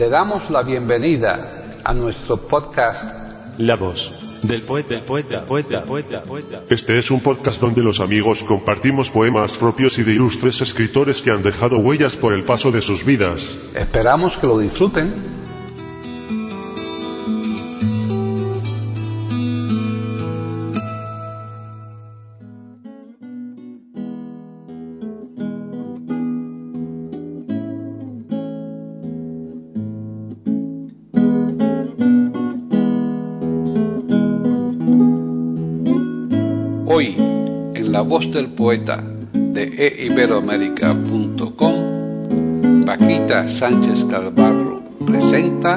Le damos la bienvenida a nuestro podcast La voz del poeta. Este es un podcast donde los amigos compartimos poemas propios y de ilustres escritores que han dejado huellas por el paso de sus vidas. Esperamos que lo disfruten. Hoy, en La Voz del Poeta de eiberoamerica.com, Paquita Sánchez Galvarro presenta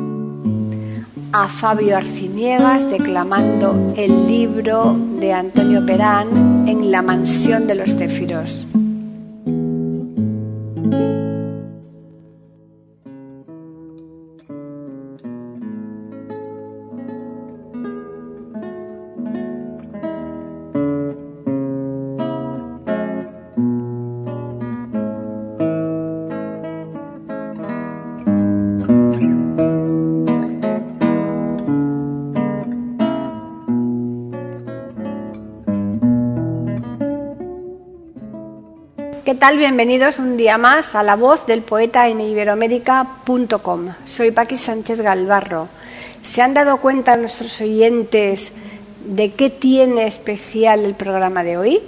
a Fabio Arciniegas declamando el libro de Antonio Perán en la mansión de los céfiros. ¿Qué tal? Bienvenidos un día más a La Voz del Poeta en iberoamerica.com. Soy Paqui Sánchez Galvarro. ¿Se han dado cuenta nuestros oyentes de qué tiene especial el programa de hoy?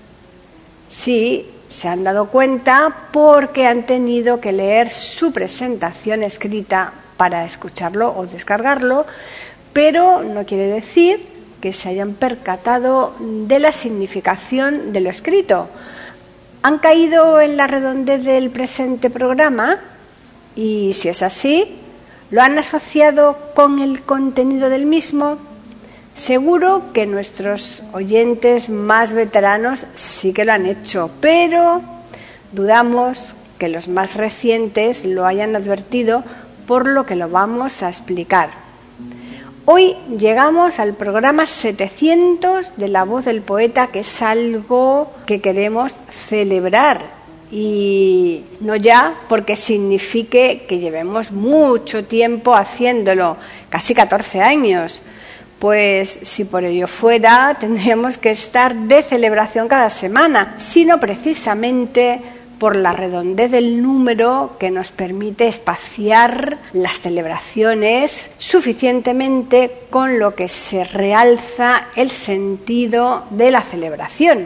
Sí, se han dado cuenta porque han tenido que leer su presentación escrita para escucharlo o descargarlo, pero no quiere decir que se hayan percatado de la significación de lo escrito. ¿Han caído en la redondez del presente programa? Y si es así, ¿lo han asociado con el contenido del mismo? Seguro que nuestros oyentes más veteranos sí que lo han hecho, pero dudamos que los más recientes lo hayan advertido, por lo que lo vamos a explicar. Hoy llegamos al programa 700 de La Voz del Poeta, que es algo que queremos celebrar, y no ya porque signifique que llevemos mucho tiempo haciéndolo, casi 14 años, pues si por ello fuera tendríamos que estar de celebración cada semana, sino precisamente por la redondez del número que nos permite espaciar las celebraciones suficientemente, con lo que se realza el sentido de la celebración.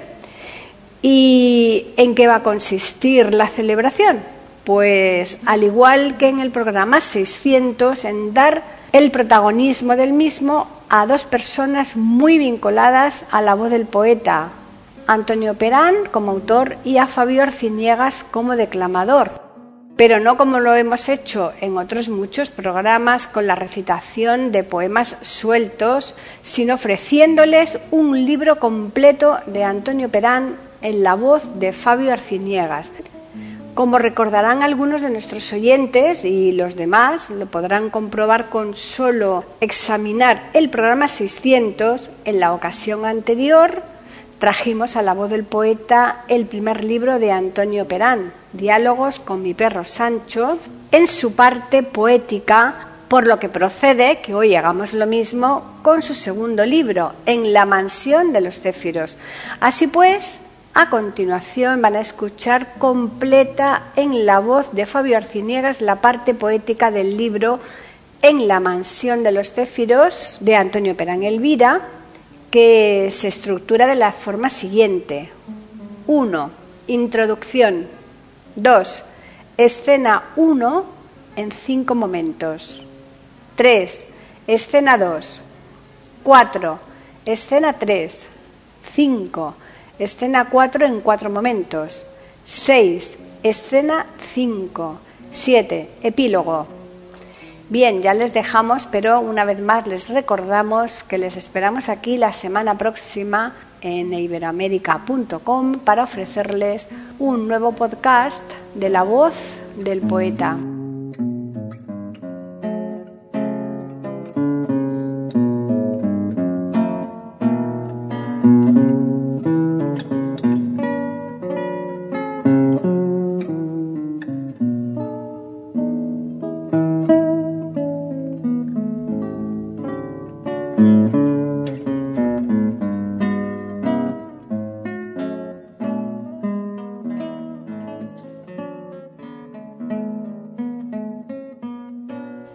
¿Y en qué va a consistir la celebración? Pues al igual que en el programa 600, en dar el protagonismo del mismo a dos personas muy vinculadas a la voz del poeta: Antonio Perán como autor y a Fabio Arciniegas como declamador, pero no como lo hemos hecho en otros muchos programas con la recitación de poemas sueltos, sino ofreciéndoles un libro completo de Antonio Perán en la voz de Fabio Arciniegas. Como recordarán algunos de nuestros oyentes, y los demás lo podrán comprobar con solo examinar el programa 600, en la ocasión anterior trajimos a La Voz del Poeta el primer libro de Antonio Perán, Diálogos con mi perro Sancho, en su parte poética, por lo que procede que hoy hagamos lo mismo con su segundo libro, En la mansión de los céfiros. Así pues, a continuación van a escuchar completa en la voz de Fabio Arciniegas la parte poética del libro En la mansión de los céfiros de Antonio Perán Elvira, que se estructura de la forma siguiente: 1. Introducción. 2. Escena 1 en 5 momentos. 3. Escena 2. 4. Escena 3. 5. Escena 4 en 4 momentos. 6. Escena 5. 7. Epílogo. Bien, ya les dejamos, pero una vez más les recordamos que les esperamos aquí la semana próxima en iberoamerica.com para ofrecerles un nuevo podcast de La Voz del Poeta.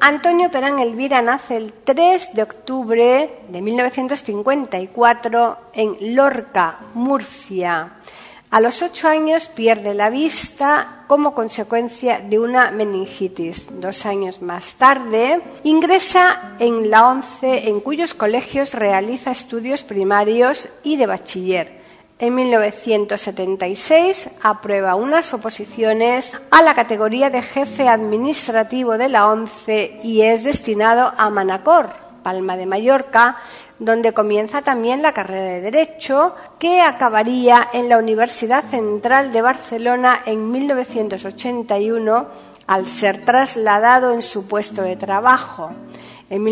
Antonio Perán Elvira nace el 3 de octubre de 1954 en Lorca, Murcia. A los 8 años pierde la vista como consecuencia de una meningitis. 2 años más tarde ingresa en la ONCE, en cuyos colegios realiza estudios primarios y de bachiller. En 1976 aprueba unas oposiciones a la categoría de jefe administrativo de la ONCE y es destinado a Manacor, Palma de Mallorca, donde comienza también la carrera de Derecho, que acabaría en la Universidad Central de Barcelona en 1981 al ser trasladado en su puesto de trabajo. En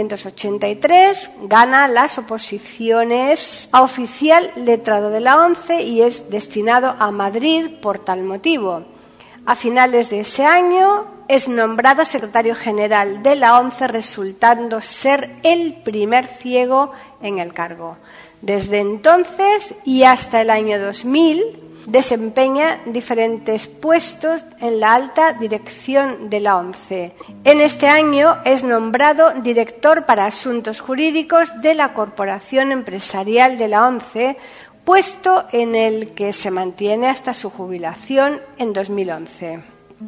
1983 gana las oposiciones a oficial letrado de la ONCE y es destinado a Madrid por tal motivo. A finales de ese año es nombrado secretario general de la ONCE, resultando ser el primer ciego en el cargo. Desde entonces y hasta el año 2000 desempeña diferentes puestos en la alta dirección de la ONCE. En este año es nombrado director para asuntos jurídicos de la Corporación Empresarial de la ONCE, puesto en el que se mantiene hasta su jubilación en 2011.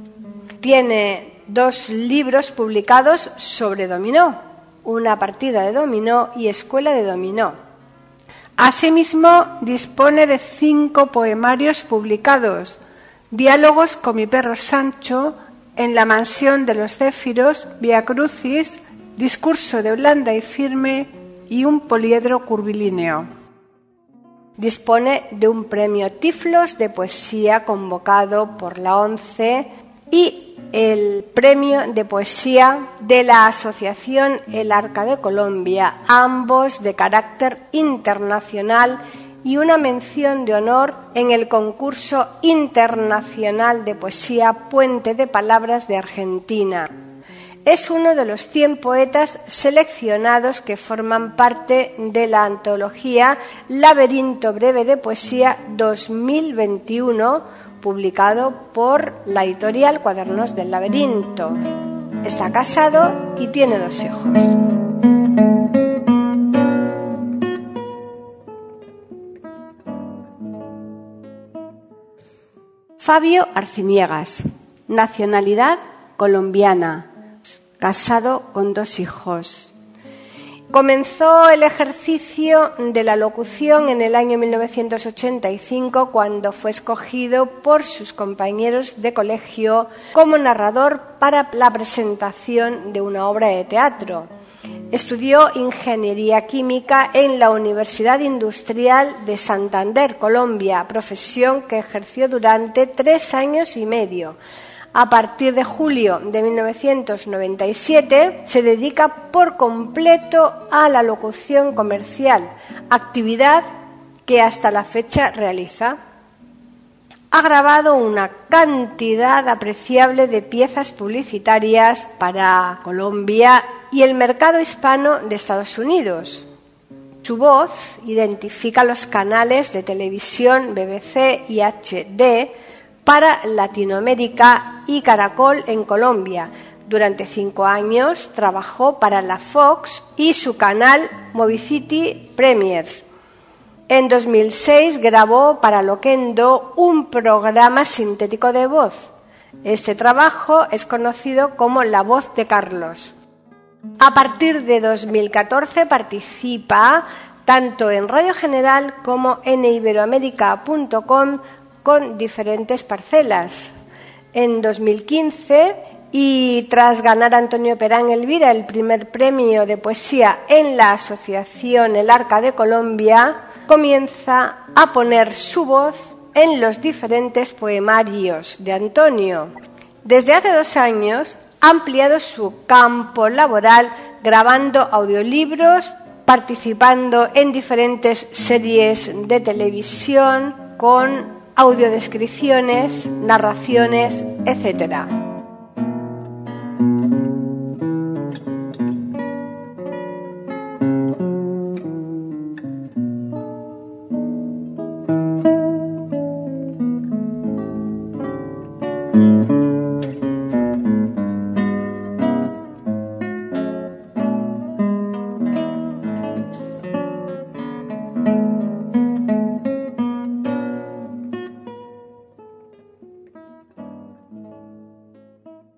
Tiene 2 libros publicados sobre dominó, Una partida de dominó y Escuela de dominó. Asimismo, dispone de 5 poemarios publicados: Diálogos con mi perro Sancho, En la mansión de los céfiros, Via Crucis, Discurso de blanda y firme y Un poliedro curvilíneo. Dispone de un premio Tiflos de poesía convocado por la ONCE y el premio de poesía de la Asociación El Arca de Colombia, ambos de carácter internacional, y una mención de honor en el concurso internacional de poesía Puente de Palabras de Argentina. Es uno de los 100 poetas seleccionados que forman parte de la antología Laberinto Breve de Poesía 2021, publicado por la editorial Cuadernos del Laberinto. Está casado y tiene 2 hijos. Fabio Arciniegas, nacionalidad colombiana, casado con 2 hijos. Comenzó el ejercicio de la locución en el año 1985, cuando fue escogido por sus compañeros de colegio como narrador para la presentación de una obra de teatro. Estudió Ingeniería Química en la Universidad Industrial de Santander, Colombia, profesión que ejerció durante 3 años y medio. A partir de julio de 1997 se dedica por completo a la locución comercial, actividad que hasta la fecha realiza. Ha grabado una cantidad apreciable de piezas publicitarias para Colombia y el mercado hispano de Estados Unidos. Su voz identifica los canales de televisión BBC y HD para Latinoamérica y Caracol en Colombia. Durante 5 años trabajó para la Fox y su canal Movicity Premiers. En 2006 grabó para Loquendo un programa sintético de voz. Este trabajo es conocido como La Voz de Carlos. A partir de 2014 participa tanto en Radio General como en iberoamerica.com con diferentes parcelas. En 2015, y tras ganar Antonio Perán Elvira el primer premio de poesía en la Asociación El Arca de Colombia, comienza a poner su voz en los diferentes poemarios de Antonio. Desde hace 2 años ha ampliado su campo laboral grabando audiolibros, participando en diferentes series de televisión con audiodescripciones, narraciones, etc.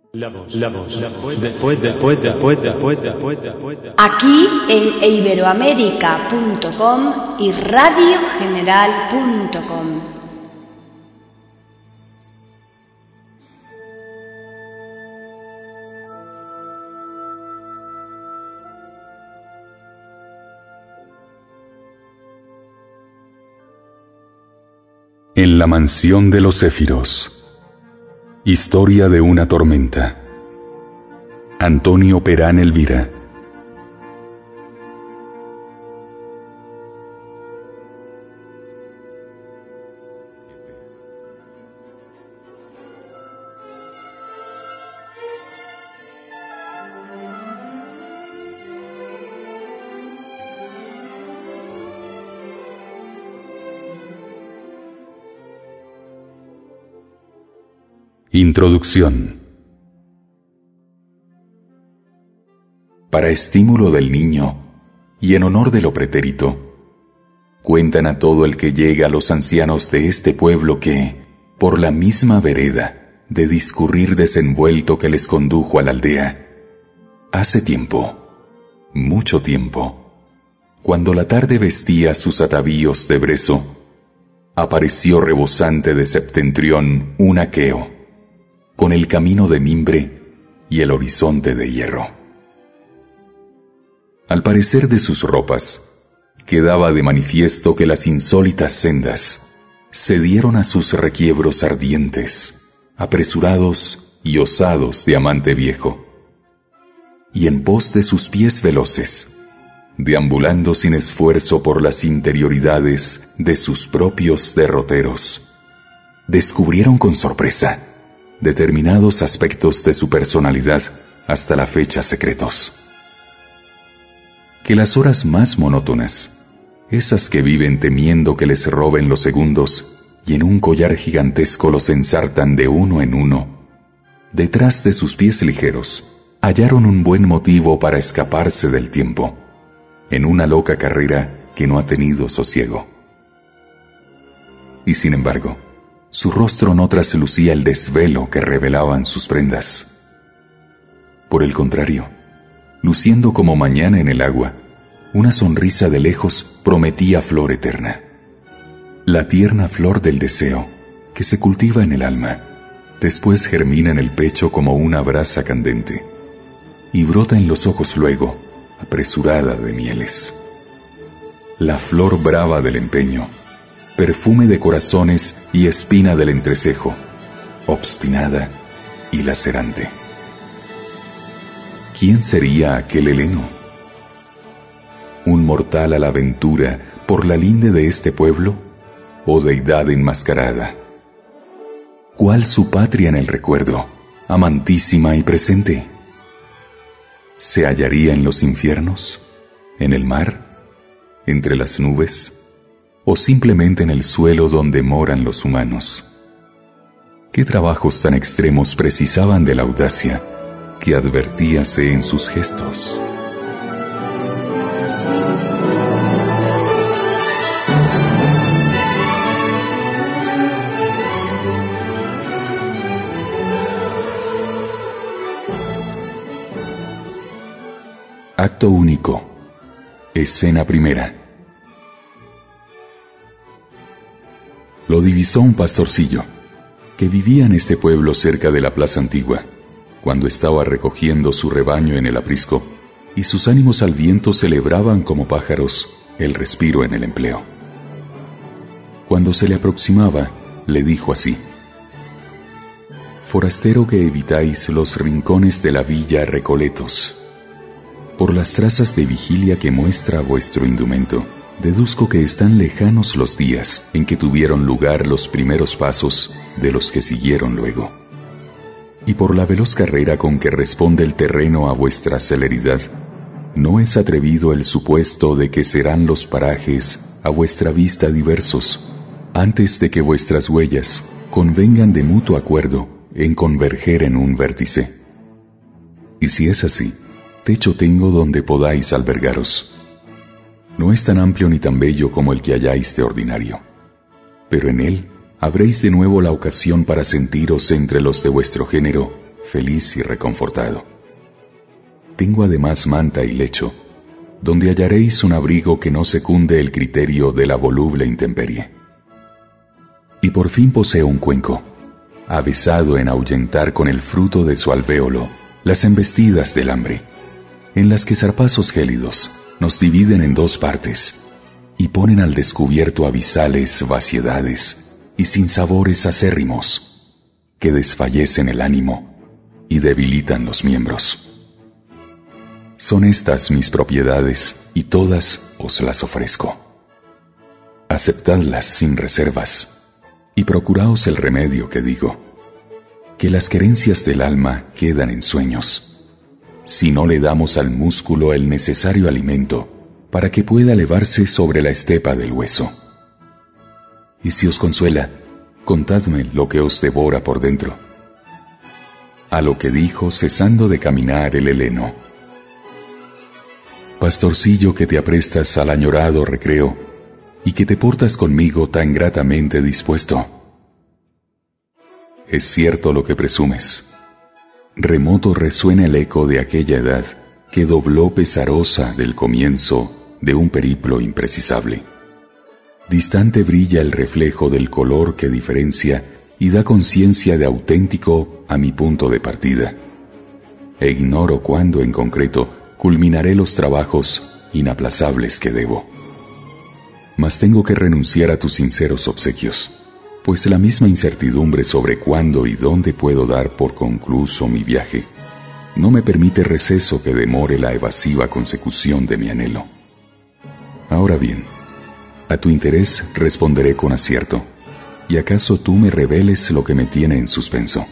La voz del poeta. Aquí en iberoamerica.com y radiogeneral.com. En la mansión de los céfiros. Historia de una tormenta. Antonio Perán Elvira. Introducción. Para estímulo del niño y en honor de lo pretérito, cuentan a todo el que llega a los ancianos de este pueblo que, por la misma vereda de discurrir desenvuelto que les condujo a la aldea, hace tiempo, mucho tiempo, cuando la tarde vestía sus atavíos de brezo, apareció rebosante de septentrión un aqueo, con el camino de mimbre y el horizonte de hierro. Al parecer de sus ropas, quedaba de manifiesto que las insólitas sendas cedieron a sus requiebros ardientes, apresurados y osados de amante viejo, y en pos de sus pies veloces, deambulando sin esfuerzo por las interioridades de sus propios derroteros, descubrieron con sorpresa determinados aspectos de su personalidad hasta la fecha secretos. Que las horas más monótonas, esas que viven temiendo que les roben los segundos y en un collar gigantesco los ensartan de uno en uno, detrás de sus pies ligeros, hallaron un buen motivo para escaparse del tiempo, en una loca carrera que no ha tenido sosiego. Y sin embargo, su rostro no traslucía el desvelo que revelaban sus prendas. Por el contrario, luciendo como mañana en el agua, una sonrisa de lejos prometía flor eterna. La tierna flor del deseo, que se cultiva en el alma, después germina en el pecho como una brasa candente, y brota en los ojos luego, apresurada de mieles. La flor brava del empeño, perfume de corazones y espina del entrecejo, obstinada y lacerante. ¿Quién sería aquel heleno? ¿Un mortal a la aventura por la linde de este pueblo? ¿O deidad enmascarada? ¿Cuál su patria en el recuerdo, amantísima y presente? ¿Se hallaría en los infiernos? ¿En el mar? ¿Entre las nubes? ¿O simplemente en el suelo donde moran los humanos? ¿Qué trabajos tan extremos precisaban de la audacia que advertíase en sus gestos? Acto único. Escena primera. Lo divisó un pastorcillo, que vivía en este pueblo cerca de la plaza antigua, cuando estaba recogiendo su rebaño en el aprisco, y sus ánimos al viento celebraban como pájaros el respiro en el empleo. Cuando se le aproximaba, le dijo así: «Forastero que evitáis los rincones de la villa recoletos, por las trazas de vigilia que muestra vuestro indumento, deduzco que están lejanos los días en que tuvieron lugar los primeros pasos de los que siguieron luego. Y por la veloz carrera con que responde el terreno a vuestra celeridad, no es atrevido el supuesto de que serán los parajes a vuestra vista diversos, antes de que vuestras huellas convengan de mutuo acuerdo en converger en un vértice. Y si es así, techo tengo donde podáis albergaros. No es tan amplio ni tan bello como el que halláis de ordinario, pero en él habréis de nuevo la ocasión para sentiros entre los de vuestro género feliz y reconfortado. Tengo además manta y lecho, donde hallaréis un abrigo que no secunde el criterio de la voluble intemperie. Y por fin poseo un cuenco, avesado en ahuyentar con el fruto de su alvéolo las embestidas del hambre, en las que zarpazos gélidos nos dividen en dos partes y ponen al descubierto abisales vaciedades y sinsabores acérrimos que desfallecen el ánimo y debilitan los miembros. Son estas mis propiedades y todas os las ofrezco. Aceptadlas sin reservas y procuraos el remedio que digo, que las querencias del alma quedan en sueños, si no le damos al músculo el necesario alimento para que pueda elevarse sobre la estepa del hueso. Y si os consuela, contadme lo que os devora por dentro. A lo que dijo cesando de caminar el heleno: pastorcillo que te aprestas al añorado recreo y que te portas conmigo tan gratamente dispuesto. Es cierto lo que presumes. Remoto resuena el eco de aquella edad que dobló pesarosa del comienzo de un periplo imprecisable. Distante brilla el reflejo del color que diferencia y da conciencia de auténtico a mi punto de partida. E ignoro cuándo en concreto culminaré los trabajos inaplazables que debo. Mas tengo que renunciar a tus sinceros obsequios, pues la misma incertidumbre sobre cuándo y dónde puedo dar por concluso mi viaje no me permite receso que demore la evasiva consecución de mi anhelo. Ahora bien, a tu interés responderé con acierto, y acaso tú me reveles lo que me tiene en suspenso.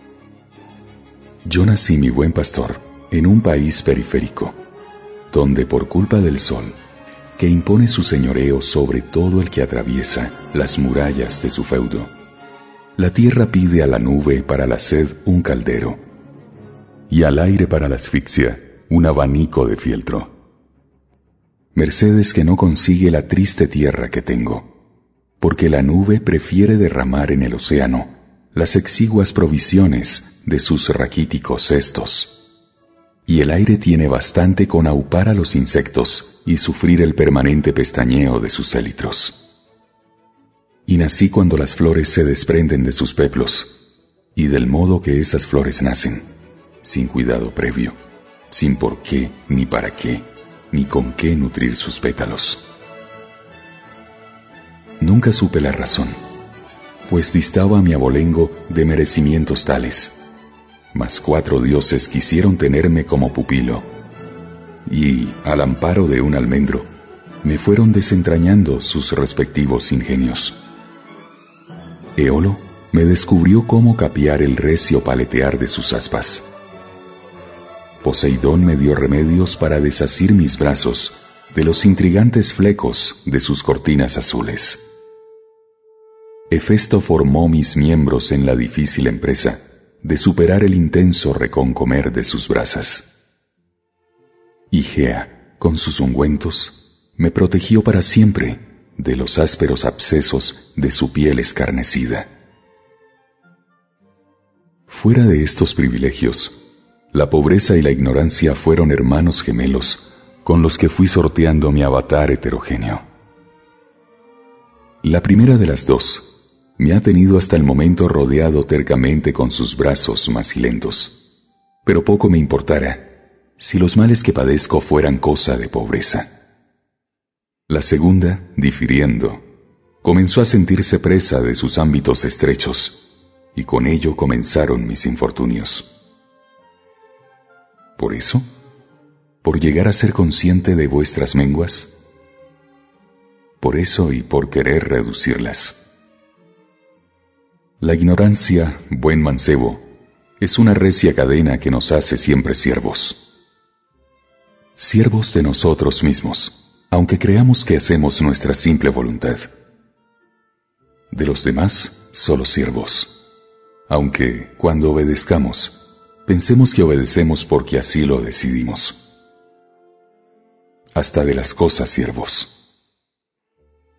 Yo nací, mi buen pastor, en un país periférico, donde por culpa del sol, que impone su señoreo sobre todo el que atraviesa las murallas de su feudo, la tierra pide a la nube para la sed un caldero, y al aire para la asfixia un abanico de fieltro. Mercedes que no consigue la triste tierra que tengo, porque la nube prefiere derramar en el océano las exiguas provisiones de sus raquíticos cestos, y el aire tiene bastante con aupar a los insectos y sufrir el permanente pestañeo de sus élitros. Y nací cuando las flores se desprenden de sus peplos, y del modo que esas flores nacen, sin cuidado previo, sin por qué, ni para qué, ni con qué nutrir sus pétalos. Nunca supe la razón, pues distaba mi abolengo de merecimientos tales, mas 4 dioses quisieron tenerme como pupilo, y, al amparo de un almendro, me fueron desentrañando sus respectivos ingenios. Eolo me descubrió cómo capear el recio paletear de sus aspas. Poseidón me dio remedios para desasir mis brazos de los intrigantes flecos de sus cortinas azules. Hefesto formó mis miembros en la difícil empresa de superar el intenso reconcomer de sus brasas. Y Gea, con sus ungüentos, me protegió para siempre de los ásperos abscesos de su piel escarnecida. Fuera de estos privilegios, la pobreza y la ignorancia fueron hermanos gemelos con los que fui sorteando mi avatar heterogéneo. La primera de las dos me ha tenido hasta el momento rodeado tercamente con sus brazos macilentos, pero poco me importara si los males que padezco fueran cosa de pobreza. La segunda, difiriendo, comenzó a sentirse presa de sus ámbitos estrechos, y con ello comenzaron mis infortunios. ¿Por eso? ¿Por llegar a ser consciente de vuestras menguas? Por eso y por querer reducirlas. La ignorancia, buen mancebo, es una recia cadena que nos hace siempre siervos. Siervos de nosotros mismos, aunque creamos que hacemos nuestra simple voluntad. De los demás, solo siervos, aunque, cuando obedezcamos, pensemos que obedecemos porque así lo decidimos. Hasta de las cosas siervos.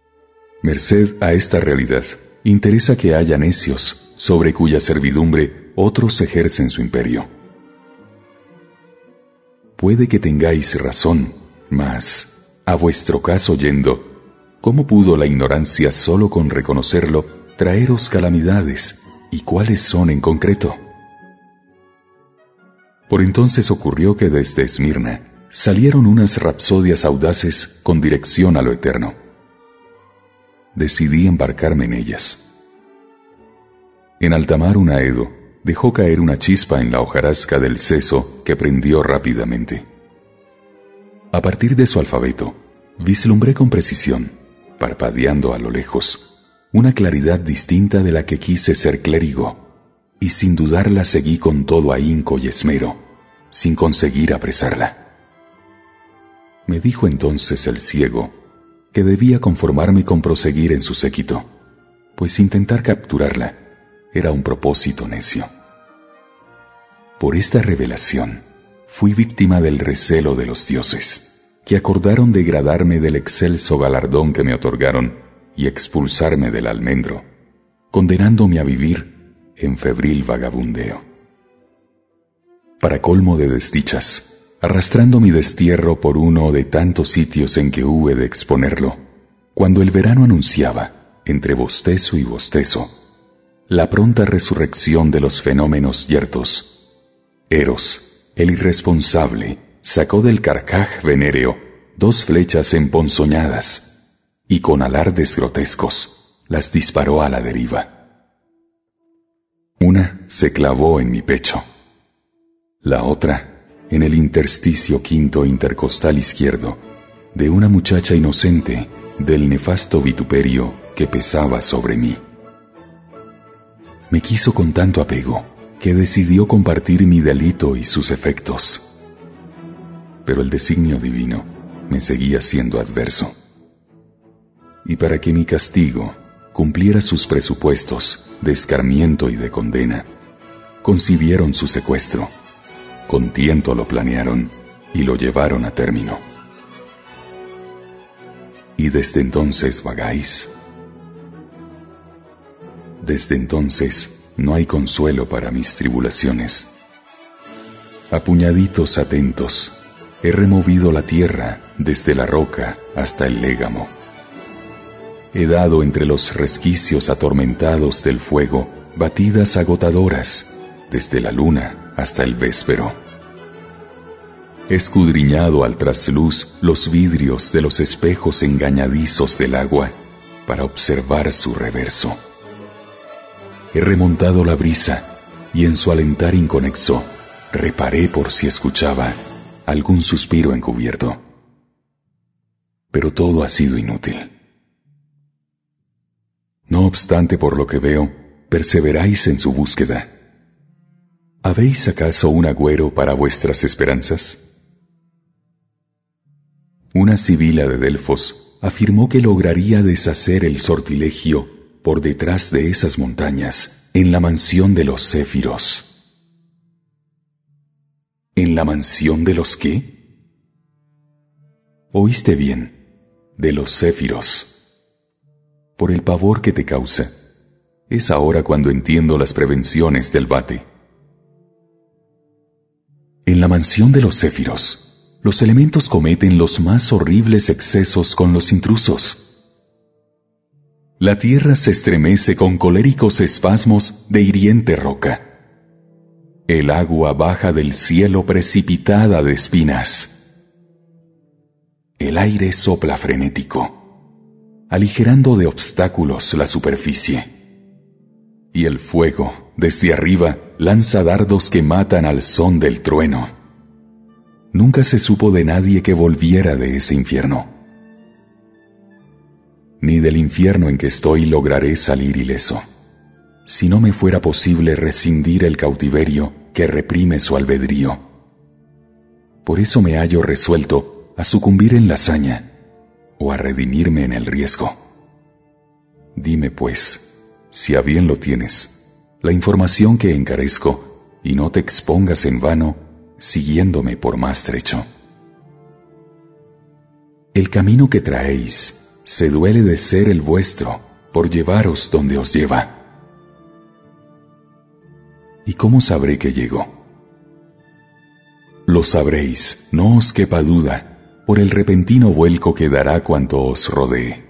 Merced a esta realidad, interesa que haya necios sobre cuya servidumbre otros ejercen su imperio. Puede que tengáis razón, mas, a vuestro caso yendo, ¿cómo pudo la ignorancia solo con reconocerlo traeros calamidades, y cuáles son en concreto? Por entonces ocurrió que desde Esmirna salieron unas rapsodias audaces con dirección a lo eterno. Decidí embarcarme en ellas. En alta mar un aedo dejó caer una chispa en la hojarasca del seso que prendió rápidamente. A partir de su alfabeto, vislumbré con precisión, parpadeando a lo lejos, una claridad distinta de la que quise ser clérigo, y sin dudarla seguí con todo ahínco y esmero, sin conseguir apresarla. Me dijo entonces el ciego que debía conformarme con proseguir en su séquito, pues intentar capturarla era un propósito necio. Por esta revelación fui víctima del recelo de los dioses, que acordaron degradarme del excelso galardón que me otorgaron y expulsarme del almendro, condenándome a vivir en febril vagabundeo. Para colmo de desdichas, arrastrando mi destierro por uno de tantos sitios en que hube de exponerlo, cuando el verano anunciaba, entre bostezo y bostezo, la pronta resurrección de los fenómenos yertos, Eros, el irresponsable, sacó del carcaj venéreo 2 flechas emponzoñadas y con alardes grotescos las disparó a la deriva. Una se clavó en mi pecho, la otra en el intersticio quinto intercostal izquierdo de una muchacha inocente del nefasto vituperio que pesaba sobre mí. Me quiso con tanto apego que decidió compartir mi delito y sus efectos. Pero el designio divino me seguía siendo adverso. Y para que mi castigo cumpliera sus presupuestos de escarmiento y de condena, concibieron su secuestro. Con tiento lo planearon y lo llevaron a término. ¿Y desde entonces vagáis? Desde entonces no hay consuelo para mis tribulaciones. A puñaditos atentos he removido la tierra desde la roca hasta el légamo. He dado entre los resquicios atormentados del fuego batidas agotadoras desde la luna hasta el véspero. He escudriñado al trasluz los vidrios de los espejos engañadizos del agua para observar su reverso. He remontado la brisa y en su alentar inconexo reparé por si escuchaba algún suspiro encubierto. Pero todo ha sido inútil. No obstante, por lo que veo, perseveráis en su búsqueda. ¿Habéis acaso un agüero para vuestras esperanzas? Una sibila de Delfos afirmó que lograría deshacer el sortilegio por detrás de esas montañas, en la mansión de los céfiros. ¿En la mansión de los qué? Oíste bien, de los céfiros. Por el pavor que te causa, es ahora cuando entiendo las prevenciones del vate. En la mansión de los céfiros, los elementos cometen los más horribles excesos con los intrusos. La tierra se estremece con coléricos espasmos de hiriente roca. El agua baja del cielo precipitada de espinas. El aire sopla frenético, aligerando de obstáculos la superficie. Y el fuego, desde arriba, lanza dardos que matan al son del trueno. Nunca se supo de nadie que volviera de ese infierno. Ni del infierno en que estoy lograré salir ileso, si no me fuera posible rescindir el cautiverio que reprime su albedrío. Por eso me hallo resuelto a sucumbir en la hazaña o a redimirme en el riesgo. Dime, pues, si a bien lo tienes, la información que encarezco, y no te expongas en vano siguiéndome por más trecho. El camino que traéis se duele de ser el vuestro por llevaros donde os lleva. ¿Y cómo sabré que llego? Lo sabréis, no os quepa duda, por el repentino vuelco que dará cuanto os rodee.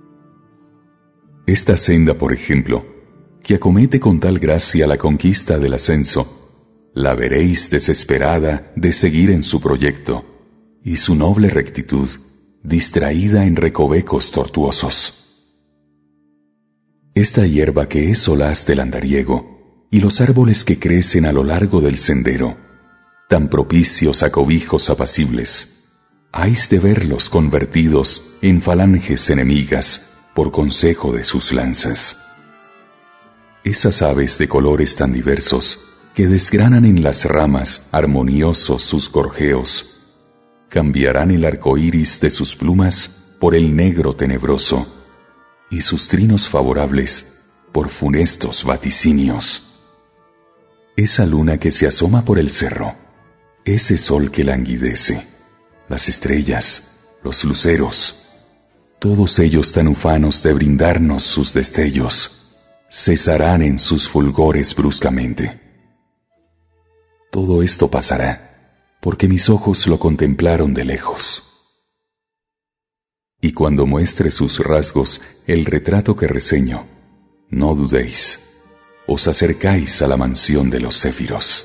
Esta senda, por ejemplo, que acomete con tal gracia la conquista del ascenso, la veréis desesperada de seguir en su proyecto, y su noble rectitud distraída en recovecos tortuosos. Esta hierba que es solaz del andariego, y los árboles que crecen a lo largo del sendero, tan propicios a cobijos apacibles, habéis de verlos convertidos en falanges enemigas por consejo de sus lanzas. Esas aves de colores tan diversos que desgranan en las ramas armoniosos sus gorjeos, cambiarán el arco iris de sus plumas por el negro tenebroso, y sus trinos favorables por funestos vaticinios. Esa luna que se asoma por el cerro, ese sol que languidece, las estrellas, los luceros, todos ellos tan ufanos de brindarnos sus destellos, cesarán en sus fulgores bruscamente. Todo esto pasará, porque mis ojos lo contemplaron de lejos. Y cuando muestre sus rasgos el retrato que reseño, no dudéis, os acercáis a la mansión de los céfiros.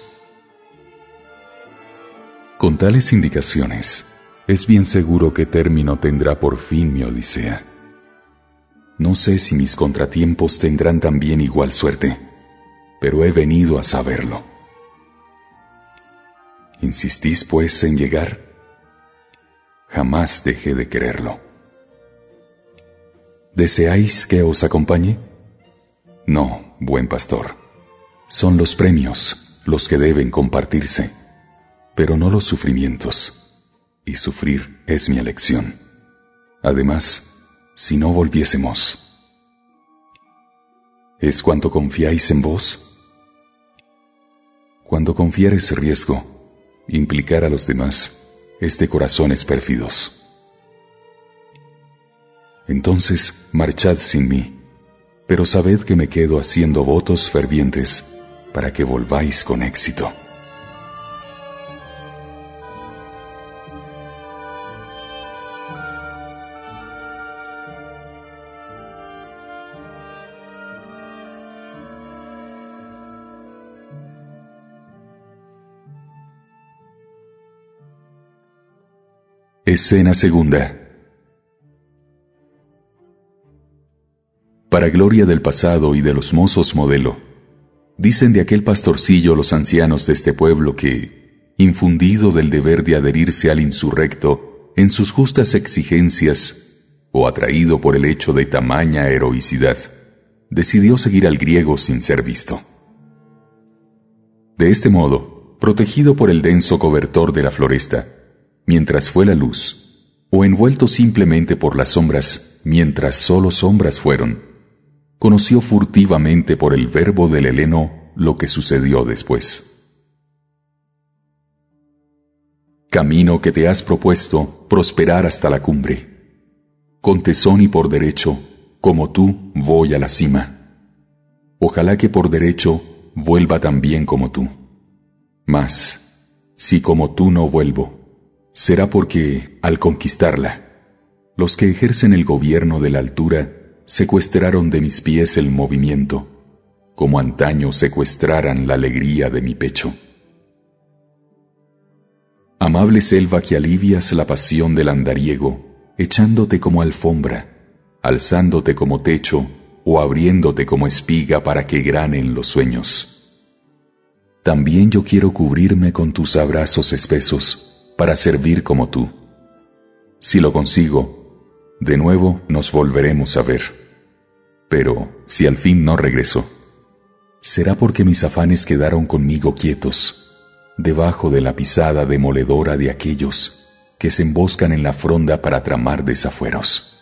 Con tales indicaciones, es bien seguro que término tendrá por fin mi odisea. No sé si mis contratiempos tendrán también igual suerte, pero he venido a saberlo. ¿Insistís, pues, en llegar? Jamás dejé de quererlo. ¿Deseáis que os acompañe? No, buen pastor. Son los premios los que deben compartirse, pero no los sufrimientos, y sufrir es mi elección. Además, si no volviésemos, ¿es cuanto confiáis en vos? Cuando confieres riesgo, implicar a los demás es de corazones pérfidos. Entonces marchad sin mí, pero sabed que me quedo haciendo votos fervientes para que volváis con éxito. Escena segunda. Para gloria del pasado y de los mozos modelo, dicen de aquel pastorcillo los ancianos de este pueblo que, infundido del deber de adherirse al insurrecto en sus justas exigencias, o atraído por el hecho de tamaña heroicidad, decidió seguir al griego sin ser visto. De este modo, protegido por el denso cobertor de la floresta, mientras fue la luz, o envuelto simplemente por las sombras, mientras solo sombras fueron, conoció furtivamente por el verbo del heleno lo que sucedió después. Camino que te has propuesto prosperar hasta la cumbre. Con tesón y por derecho, como tú, voy a la cima. Ojalá que por derecho vuelva también como tú. Mas, si como tú no vuelvo, será porque, al conquistarla, los que ejercen el gobierno de la altura secuestraron de mis pies el movimiento, como antaño secuestraran la alegría de mi pecho. Amable selva que alivias la pasión del andariego, echándote como alfombra, alzándote como techo o abriéndote como espiga para que granen los sueños. También yo quiero cubrirme con tus abrazos espesos, para servir como tú. Si lo consigo, de nuevo nos volveremos a ver. Pero, si al fin no regreso, será porque mis afanes quedaron conmigo quietos, debajo de la pisada demoledora de aquellos que se emboscan en la fronda para tramar desafueros.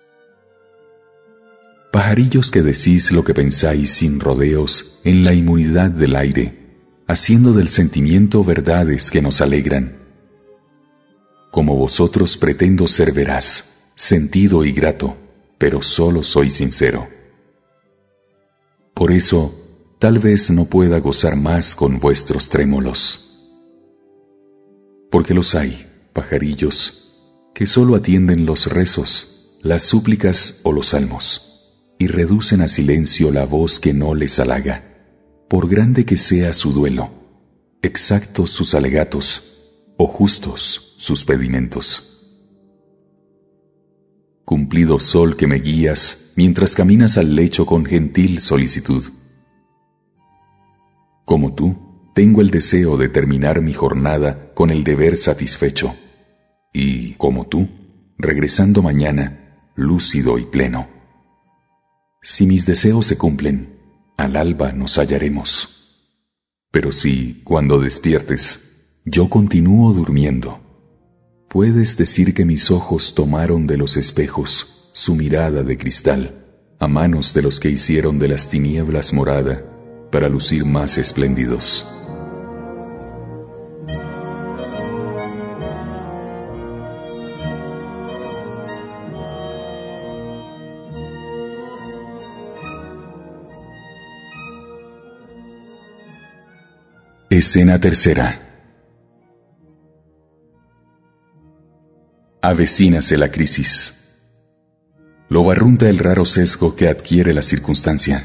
Pajarillos que decís lo que pensáis sin rodeos en la inmunidad del aire, haciendo del sentimiento verdades que nos alegran. Como vosotros pretendo ser veraz, sentido y grato, pero solo soy sincero. Por eso, tal vez no pueda gozar más con vuestros trémolos. Porque los hay, pajarillos, que solo atienden los rezos, las súplicas o los salmos, y reducen a silencio la voz que no les halaga, por grande que sea su duelo, exactos sus alegatos, o justos sus pedimentos. Cumplido sol que me guías mientras caminas al lecho con gentil solicitud. Como tú, tengo el deseo de terminar mi jornada con el deber satisfecho, y, como tú, regresando mañana, lúcido y pleno. Si mis deseos se cumplen, al alba nos hallaremos. Pero si, cuando despiertes, yo continúo durmiendo, puedes decir que mis ojos tomaron de los espejos su mirada de cristal, a manos de los que hicieron de las tinieblas morada, para lucir más espléndidos. Escena tercera. Avecínase la crisis. Lo barrunta el raro sesgo que adquiere la circunstancia.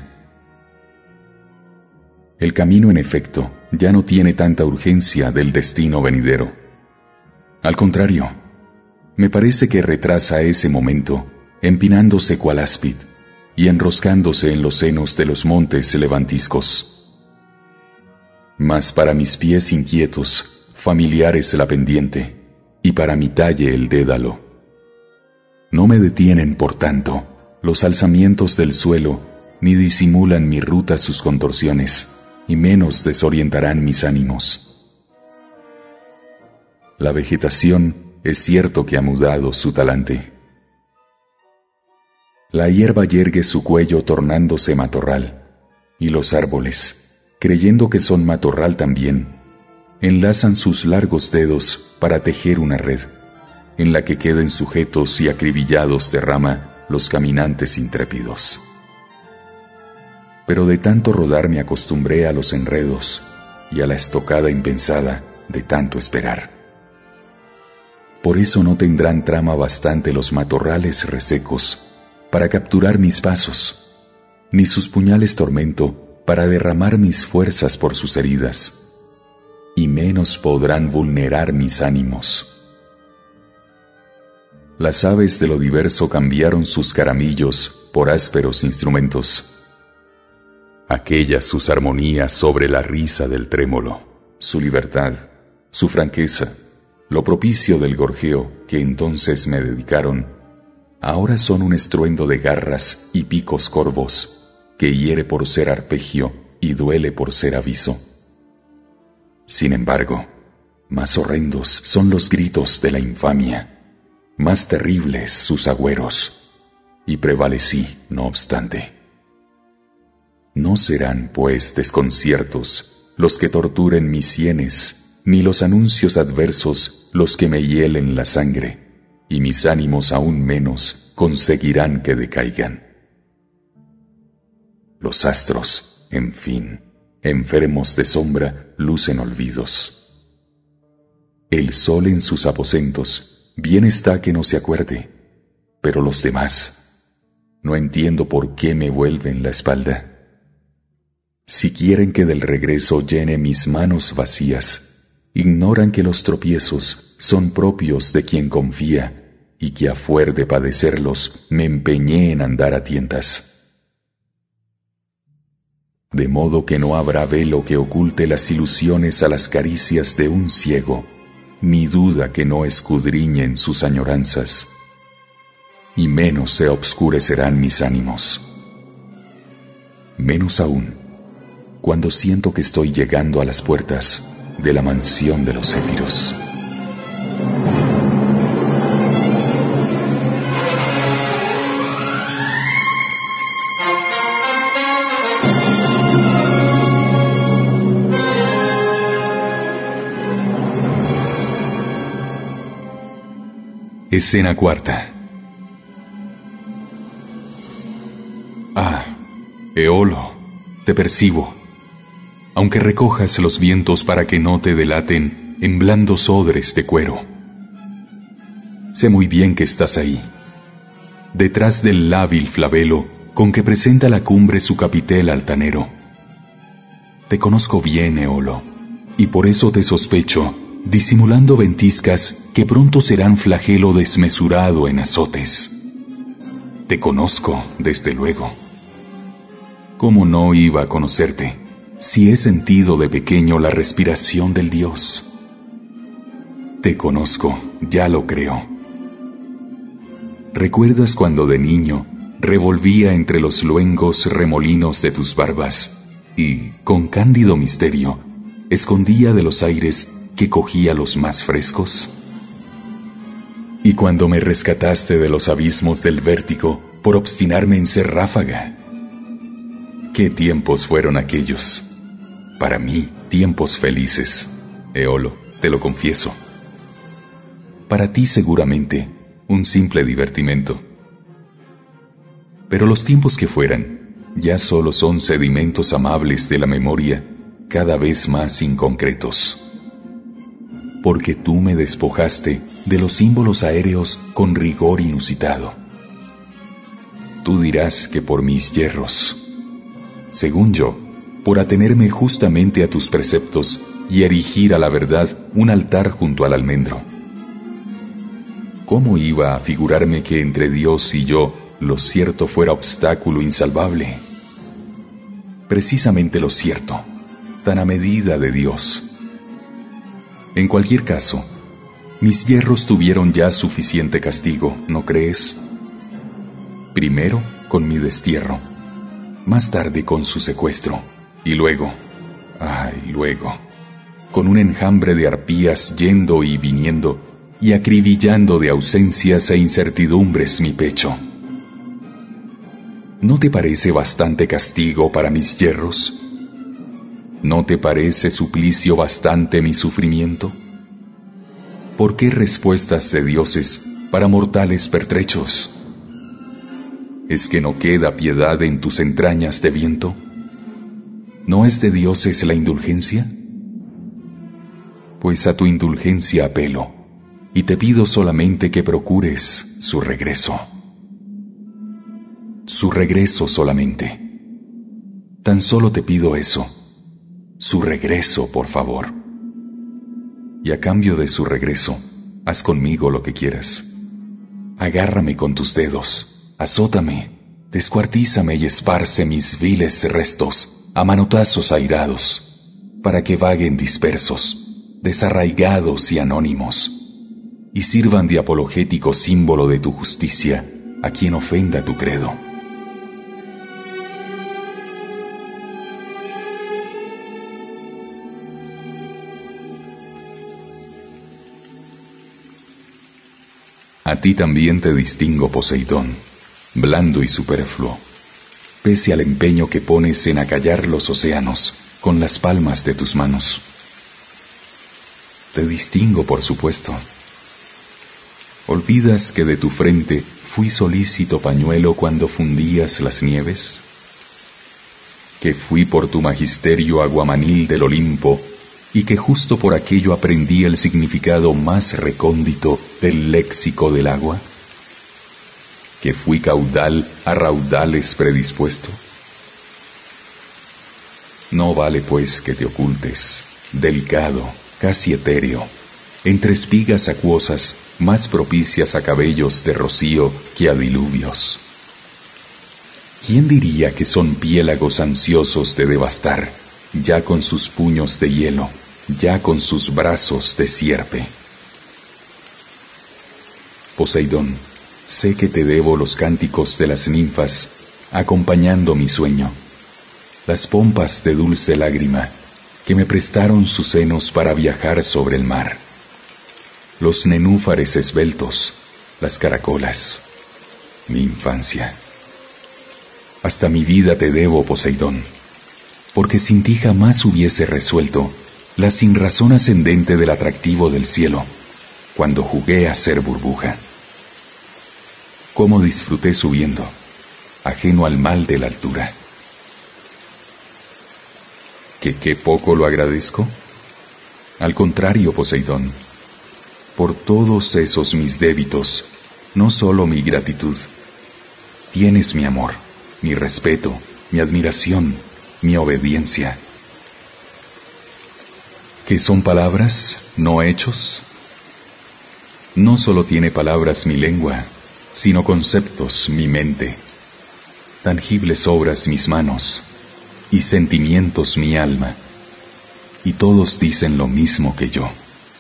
El camino, en efecto, ya no tiene tanta urgencia del destino venidero. Al contrario, me parece que retrasa ese momento, empinándose cual áspid y enroscándose en los senos de los montes levantiscos. Mas para mis pies inquietos, familiar es la pendiente, y para mi talle el dédalo. No me detienen, por tanto, los alzamientos del suelo, ni disimulan mi ruta sus contorsiones, y menos desorientarán mis ánimos. La vegetación es cierto que ha mudado su talante. La hierba yergue su cuello tornándose matorral, y los árboles, creyendo que son matorral también, enlazan sus largos dedos para tejer una red, en la que queden sujetos y acribillados de rama los caminantes intrépidos. Pero de tanto rodar me acostumbré a los enredos y a la estocada impensada de tanto esperar. Por eso no tendrán trama bastante los matorrales resecos para capturar mis pasos, ni sus puñales tormento para derramar mis fuerzas por sus heridas, y menos podrán vulnerar mis ánimos. Las aves de lo diverso cambiaron sus caramillos por ásperos instrumentos. Aquellas sus armonías sobre la risa del trémolo, su libertad, su franqueza, lo propicio del gorjeo que entonces me dedicaron, ahora son un estruendo de garras y picos corvos, que hiere por ser arpegio y duele por ser aviso. Sin embargo, más horrendos son los gritos de la infamia, más terribles sus agüeros, y prevalecí, no obstante. No serán, pues, desconciertos los que torturen mis sienes, ni los anuncios adversos los que me hielen la sangre, y mis ánimos aún menos conseguirán que decaigan. Los astros, en fin, enfermos de sombra, lucen olvidos. El sol en sus aposentos, bien está que no se acuerde, pero los demás, no entiendo por qué me vuelven la espalda. Si quieren que del regreso llene mis manos vacías, ignoran que los tropiezos son propios de quien confía, y que a fuer de padecerlos me empeñé en andar a tientas. De modo que no habrá velo que oculte las ilusiones a las caricias de un ciego, ni duda que no escudriñen sus añoranzas, y menos se obscurecerán mis ánimos. Menos aún, cuando siento que estoy llegando a las puertas de la mansión de los céfiros. Escena cuarta. Ah, Eolo, te percibo. aunque recojas los vientos para que no te delaten en blandos odres de cuero. Sé muy bien que estás ahí, detrás del lábil flabelo con que presenta la cumbre su capitel altanero. Te conozco bien, Eolo, y por eso te sospecho, disimulando ventiscas que pronto serán flagelo desmesurado en azotes. Te conozco, desde luego. ¿Cómo no iba a conocerte, si he sentido de pequeño la respiración del Dios? Te conozco, ya lo creo. ¿Recuerdas cuando de niño revolvía entre los luengos remolinos de tus barbas y, con cándido misterio, escondía de los aires que cogía los más frescos? Y cuando me rescataste de los abismos del vértigo por obstinarme en ser ráfaga. ¿Qué tiempos fueron aquellos? Para mí, tiempos felices, Eolo, te lo confieso. Para ti seguramente, un simple divertimento. Pero los tiempos que fueran, ya solo son sedimentos amables de la memoria, cada vez más inconcretos. Porque tú me despojaste de los símbolos aéreos con rigor inusitado. Tú dirás que por mis yerros. Según yo, por atenerme justamente a tus preceptos y erigir a la verdad un altar junto al almendro. ¿Cómo iba a figurarme que entre Dios y yo lo cierto fuera obstáculo insalvable? Precisamente lo cierto, tan a medida de Dios. En cualquier caso, mis yerros tuvieron ya suficiente castigo, ¿no crees? Primero con mi destierro, más tarde con su secuestro, y luego, con un enjambre de arpías yendo y viniendo y acribillando de ausencias e incertidumbres mi pecho. ¿No te parece bastante castigo para mis yerros? ¿No te parece suplicio bastante mi sufrimiento? ¿Por qué respuestas de dioses para mortales pertrechos? ¿Es que no queda piedad en tus entrañas de viento? ¿No es de dioses la indulgencia? Pues a tu indulgencia apelo, y te pido solamente que procures su regreso. Su regreso solamente. Tan solo te pido eso, su regreso, por favor. Y a cambio de su regreso, haz conmigo lo que quieras. Agárrame con tus dedos, azótame, descuartízame y esparce mis viles restos a manotazos airados, para que vaguen dispersos, desarraigados y anónimos, y sirvan de apologético símbolo de tu justicia a quien ofenda tu credo. A ti también te distingo, Poseidón, blando y superfluo, pese al empeño que pones en acallar los océanos con las palmas de tus manos. Te distingo, por supuesto. ¿Olvidas que de tu frente fui solícito pañuelo cuando fundías las nieves? Que fui por tu magisterio aguamanil del Olimpo y que justo por aquello aprendí el significado más recóndito del léxico del agua? ¿Que fui caudal a raudales predispuesto? No vale pues que te ocultes, delicado, casi etéreo, entre espigas acuosas más propicias a cabellos de rocío que a diluvios. ¿Quién diría que son piélagos ansiosos de devastar, ya con sus puños de hielo, ya con sus brazos de sierpe? Poseidón, sé que te debo los cánticos de las ninfas, acompañando mi sueño, las pompas de dulce lágrima, que me prestaron sus senos para viajar sobre el mar, los nenúfares esbeltos, las caracolas, mi infancia. Hasta mi vida te debo, Poseidón, porque sin ti jamás hubiese resuelto la sinrazón ascendente del atractivo del cielo, cuando jugué a ser burbuja. Cómo disfruté subiendo, ajeno al mal de la altura. ¿Que qué poco lo agradezco? Al contrario, Poseidón, por todos esos mis débitos, no solo mi gratitud, tienes mi amor, mi respeto, mi admiración, mi obediencia. ¿Qué son palabras, no hechos? No solo tiene palabras mi lengua, sino conceptos mi mente, tangibles obras mis manos, y sentimientos mi alma, y todos dicen lo mismo que yo.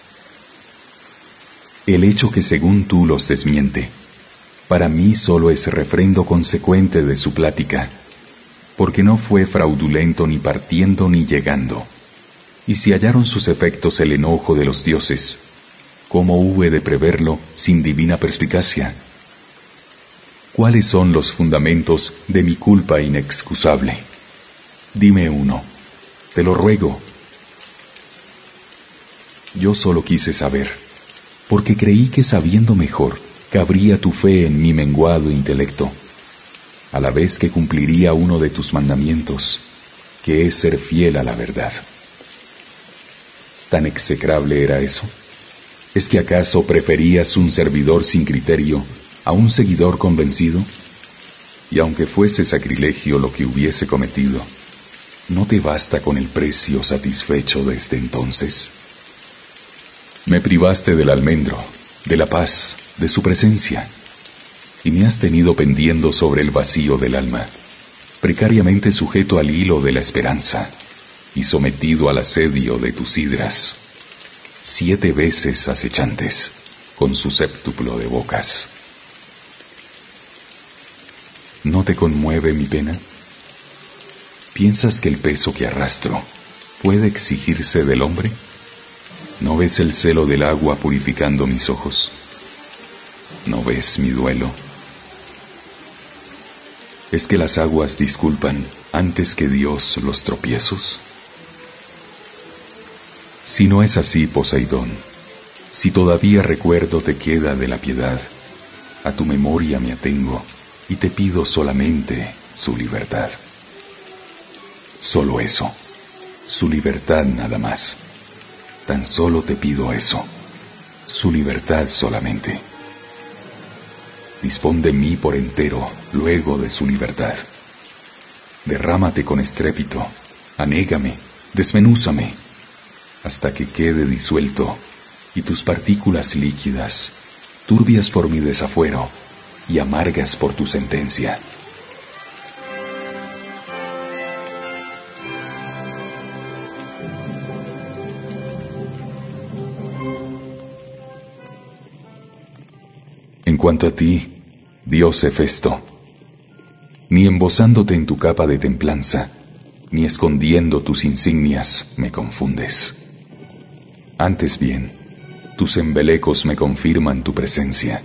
El hecho que según tú los desmiente, para mí solo es refrendo consecuente de su plática, porque no fue fraudulento ni partiendo ni llegando. Y si hallaron sus efectos el enojo de los dioses, ¿cómo hube de preverlo sin divina perspicacia? ¿Cuáles son los fundamentos de mi culpa inexcusable? Dime uno, te lo ruego. Yo solo quise saber, porque creí que sabiendo mejor, cabría tu fe en mi menguado intelecto, a la vez que cumpliría uno de tus mandamientos, que es ser fiel a la verdad. ¿Tan execrable era eso? ¿Es que acaso preferías un servidor sin criterio a un seguidor convencido? Y aunque fuese sacrilegio lo que hubiese cometido, ¿no te basta con el precio satisfecho desde entonces? Me privaste del almendro, de la paz, de su presencia, y me has tenido pendiendo sobre el vacío del alma, precariamente sujeto al hilo de la esperanza, y sometido al asedio de tus hidras, 7 veces acechantes, con su séptuplo de bocas. ¿No te conmueve mi pena? ¿Piensas que el peso que arrastro puede exigirse del hombre? ¿No ves el celo del agua purificando mis ojos? ¿No ves mi duelo? ¿Es que las aguas disculpan antes que Dios los tropiezos? Si no es así, Poseidón, si todavía recuerdo te queda de la piedad, a tu memoria me atengo y te pido solamente su libertad. Solo eso, su libertad nada más. Tan solo te pido eso, su libertad solamente. Dispón de mí por entero luego de su libertad. Derrámate con estrépito, anégame, desmenúzame, hasta que quede disuelto, y tus partículas líquidas, turbias por mi desafuero y amargas por tu sentencia. En cuanto a ti, Dios Hefesto, ni embosándote en tu capa de templanza, ni escondiendo tus insignias, me confundes. Antes bien, tus embelecos me confirman tu presencia.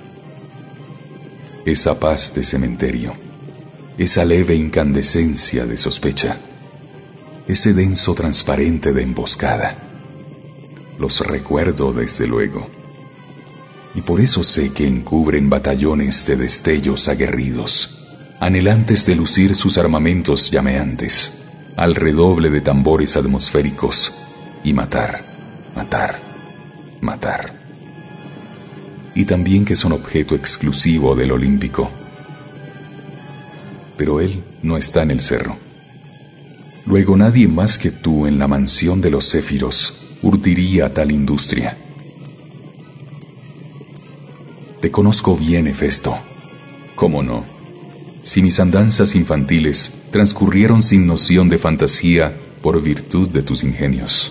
Esa paz de cementerio, esa leve incandescencia de sospecha, ese denso transparente de emboscada, los recuerdo desde luego. Y por eso sé que encubren batallones de destellos aguerridos, anhelantes de lucir sus armamentos llameantes, al redoble de tambores atmosféricos, y matar, matar, matar. Y también que son objeto exclusivo del olímpico. Pero él no está en el cerro. Luego nadie más que tú en la mansión de los céfiros urdiría tal industria. Te conozco bien, Hefesto. ¿Cómo no? Si mis andanzas infantiles transcurrieron sin noción de fantasía por virtud de tus ingenios.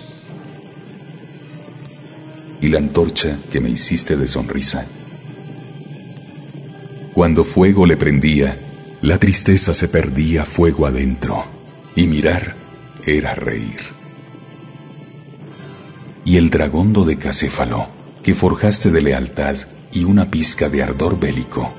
Y la antorcha que me hiciste de sonrisa. Cuando fuego le prendía, la tristeza se perdía fuego adentro, y mirar era reír. Y el dragón dodecacéfalo, que forjaste de lealtad y una pizca de ardor bélico.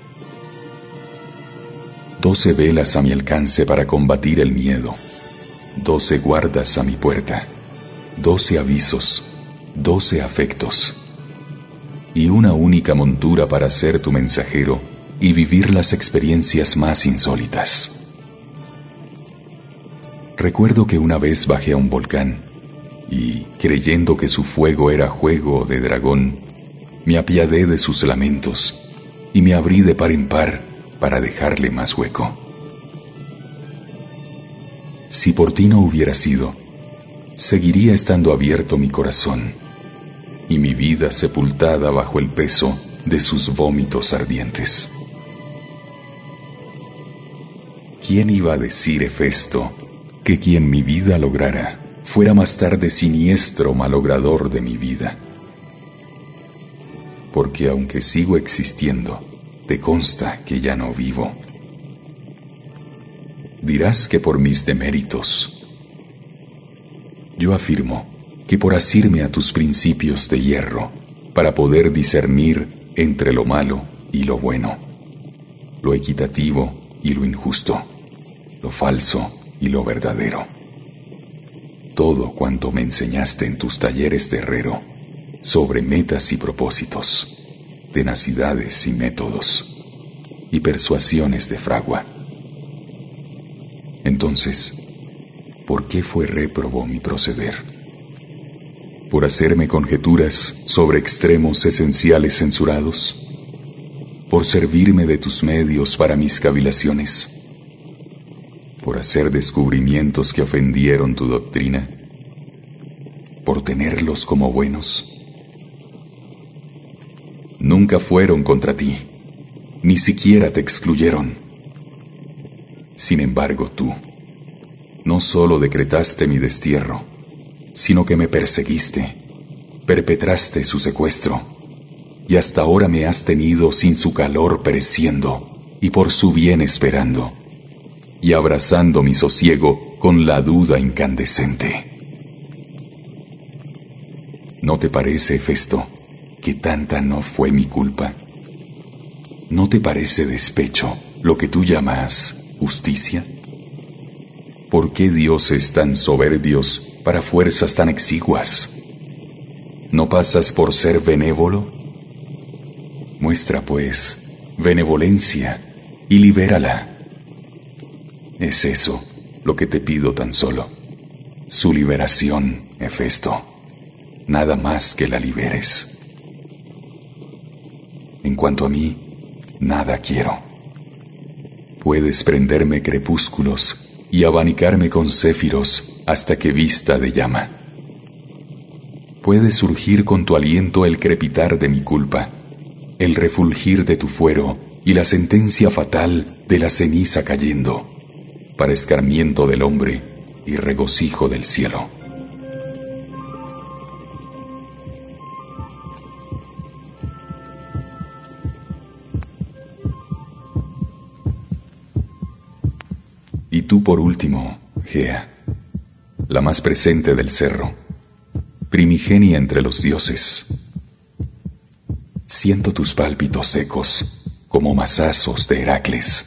12 velas a mi alcance para combatir el miedo, 12 guardas a mi puerta, 12 avisos, 12 afectos, y una única montura para ser tu mensajero y vivir las experiencias más insólitas. Recuerdo que una vez bajé a un volcán y, creyendo que su fuego era juego de dragón, me apiadé de sus lamentos y me abrí de par en par para dejarle más hueco. Si por ti no hubiera sido, seguiría estando abierto mi corazón y mi vida sepultada bajo el peso de sus vómitos ardientes. ¿Quién iba a decir, Hefesto, que quien mi vida lograra fuera más tarde siniestro malogrador de mi vida? Porque aunque sigo existiendo, te consta que ya no vivo. Dirás que por mis deméritos. Yo afirmo que por asirme a tus principios de hierro, para poder discernir entre lo malo y lo bueno, lo equitativo y lo injusto, lo falso y lo verdadero. Todo cuanto me enseñaste en tus talleres de herrero, sobre metas y propósitos, tenacidades y métodos, y persuasiones de fragua. Entonces, ¿por qué fue réprobo mi proceder? ¿Por hacerme conjeturas sobre extremos esenciales censurados? ¿Por servirme de tus medios para mis cavilaciones? ¿Por hacer descubrimientos que ofendieron tu doctrina? ¿Por tenerlos como buenos? Nunca fueron contra ti, ni siquiera te excluyeron. Sin embargo, tú no solo decretaste mi destierro, sino que me perseguiste, perpetraste su secuestro, y hasta ahora me has tenido sin su calor pereciendo, y por su bien esperando, y abrazando mi sosiego con la duda incandescente. ¿No te parece, Hefesto, que tanta no fue mi culpa? ¿No te parece despecho lo que tú llamas justicia? ¿Por qué dioses tan soberbios para fuerzas tan exiguas? ¿No pasas por ser benévolo? Muestra, pues, benevolencia y libérala. Es eso lo que te pido tan solo, su liberación, Hefesto, nada más que la liberes. En cuanto a mí, nada quiero. Puedes prenderme crepúsculos y abanicarme con céfiros hasta que vista de llama. Puede surgir con tu aliento el crepitar de mi culpa, el refulgir de tu fuero y la sentencia fatal de la ceniza cayendo, para escarmiento del hombre y regocijo del cielo. Y tú por último, Gea, la más presente del cerro, primigenia entre los dioses. Siento tus pálpitos secos como mazazos de Heracles.